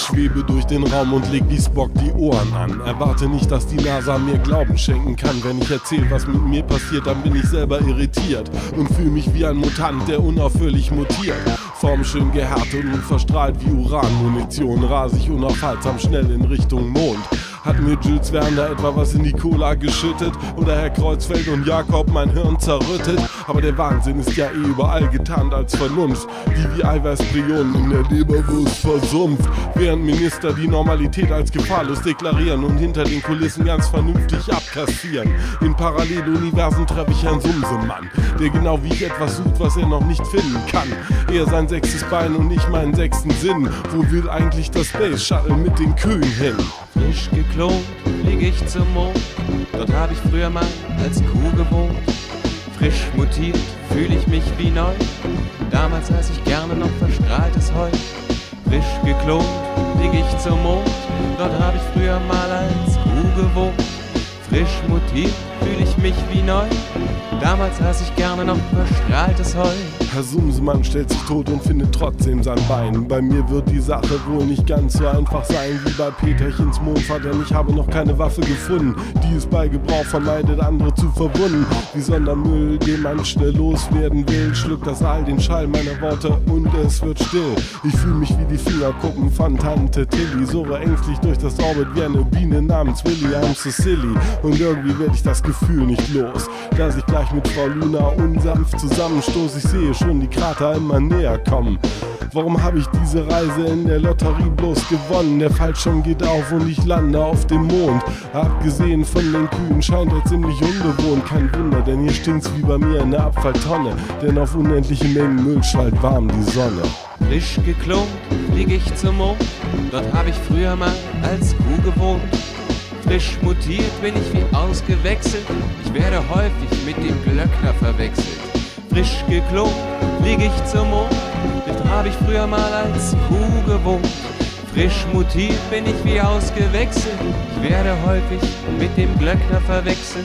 schwebe durch den Raum und leg wie Spock die Ohren an. Erwarte nicht, dass die NASA mir Glauben schenken kann. Wenn ich erzähl, was mit mir passiert, dann bin ich selber irritiert und fühle mich wie ein Mutant, der unaufhörlich mutiert. Formschön gehärtet und verstrahlt wie Uranmunition, rase ich unaufhaltsam schnell in Richtung Mond. Hat mir Jules Werner etwa was in die Cola geschüttet? Oder Herr Kreuzfeld und Jakob mein Hirn zerrüttet? Aber der Wahnsinn ist ja eh überall getarnt als Vernunft, die wie Eiweißprionen in der Leberwurst versumpft. Während Minister die Normalität als gefahrlos deklarieren und hinter den Kulissen ganz vernünftig abkassieren. In Paralleluniversen treffe ich einen Sumsemann, der genau wie ich etwas sucht, was er noch nicht finden kann. Er sein sechstes Bein und ich meinen sechsten Sinn. Wo will eigentlich das Space Shuttle mit den Kühen hin? Frisch geklont flieg ich zum Mond, dort hab ich früher mal als Kuh gewohnt. Frisch mutiert fühl ich mich wie neu, damals aß ich gerne noch verstrahltes Heu. Frisch geklont flieg ich zum Mond, dort hab ich früher mal als Kuh gewohnt. Frisch mutiert fühl ich mich wie neu, damals aß ich gerne noch verstrahltes Heu. Herr Sumsemann stellt sich tot und findet trotzdem sein Bein. Bei mir wird die Sache wohl nicht ganz so einfach sein wie bei Peterchens Mondfahrt, denn ich habe noch keine Waffe gefunden, die es bei Gebrauch vermeidet, andere zu verwunden. Wie Sondermüll, den man schnell loswerden will, schluckt das All den Schall meiner Worte und es wird still. Ich fühle mich wie die Fingerkuppen von Tante Tilly, surre ängstlich durch das Orbit wie eine Biene namens Willy, I'm so silly. Und irgendwie werde ich das Gefühl nicht los, dass ich gleich mit Frau Luna unsanft zusammenstoß. Ich sehe schon die Krater immer näher kommen. Warum habe ich diese Reise in der Lotterie bloß gewonnen? Der Fallschirm geht auf und ich lande auf dem Mond. Abgesehen von den Kühen scheint er ziemlich unbewohnt. Kein Wunder, denn hier stinkt's wie bei mir in der Abfalltonne. Denn auf unendliche Mengen Müll strahlt warm die Sonne. Frisch geklont flieg ich zum Mond, dort hab ich früher mal als Kuh gewohnt. Frisch mutiert bin ich wie ausgewechselt, ich werde häufig mit dem Glöckner verwechselt. Frisch geklont flieg ich zum Mond, dort hab ich früher mal als Kuh gewohnt. Frisch mutiert bin ich wie ausgewechselt, ich werde häufig mit dem Glöckner verwechselt.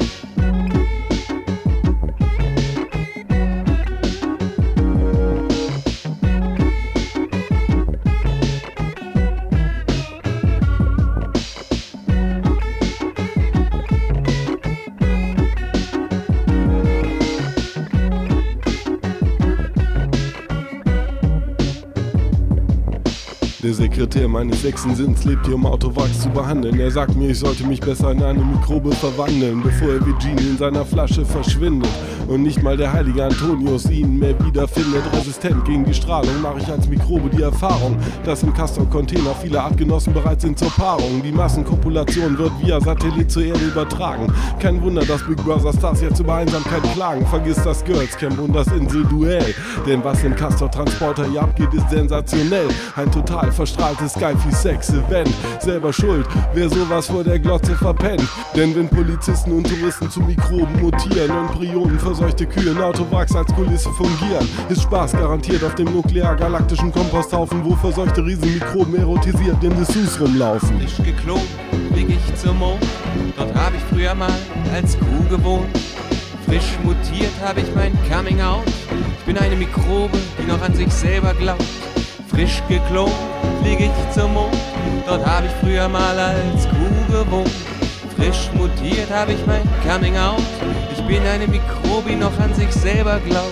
Der Sekretär meines sechsten Sinns lebt hier, um Autowachs zu behandeln. Er sagt mir, ich sollte mich besser in eine Mikrobe verwandeln, bevor er wie Genie in seiner Flasche verschwindet. Und nicht mal der heilige Antonius ihn mehr wiederfindet. Resistent gegen die Strahlung mache ich als Mikrobe die Erfahrung, dass im Castor-Container viele Artgenossen bereit sind zur Paarung. Die Massenkopulation wird via Satellit zur Erde übertragen. Kein Wunder, dass Big Brother Stars jetzt über Einsamkeit klagen. Vergiss das Girls Camp und das Inselduell. Denn was im Castor-Transporter hier abgeht, ist sensationell. Ein total verstrahltes Skyfi-Sex-Event. Selber schuld, wer sowas vor der Glotze verpennt. Denn wenn Polizisten und Touristen zu Mikroben mutieren und Prionen verseuchte Kühe in Autowachs als Kulisse fungieren, ist Spaß garantiert auf dem nuklear-galaktischen Komposthaufen, wo verseuchte Riesenmikroben erotisiert in Dessous rumlaufen. Frisch geklont flieg ich zum Mond, dort hab ich früher mal als Kuh gewohnt. Frisch mutiert hab ich mein Coming Out, ich bin eine Mikrobe, die noch an sich selber glaubt. Frisch geklont flieg ich zum Mond, dort hab ich früher mal als Kuh gewohnt. Frisch mutiert hab ich mein Coming Out, ich bin eine Mikrobe, die noch an sich selber glaubt.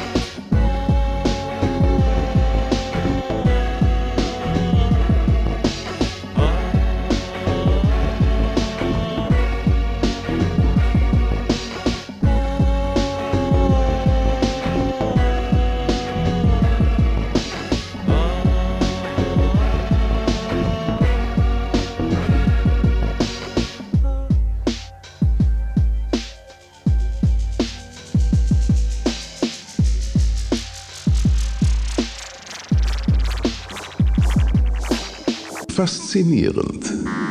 Faszinierend.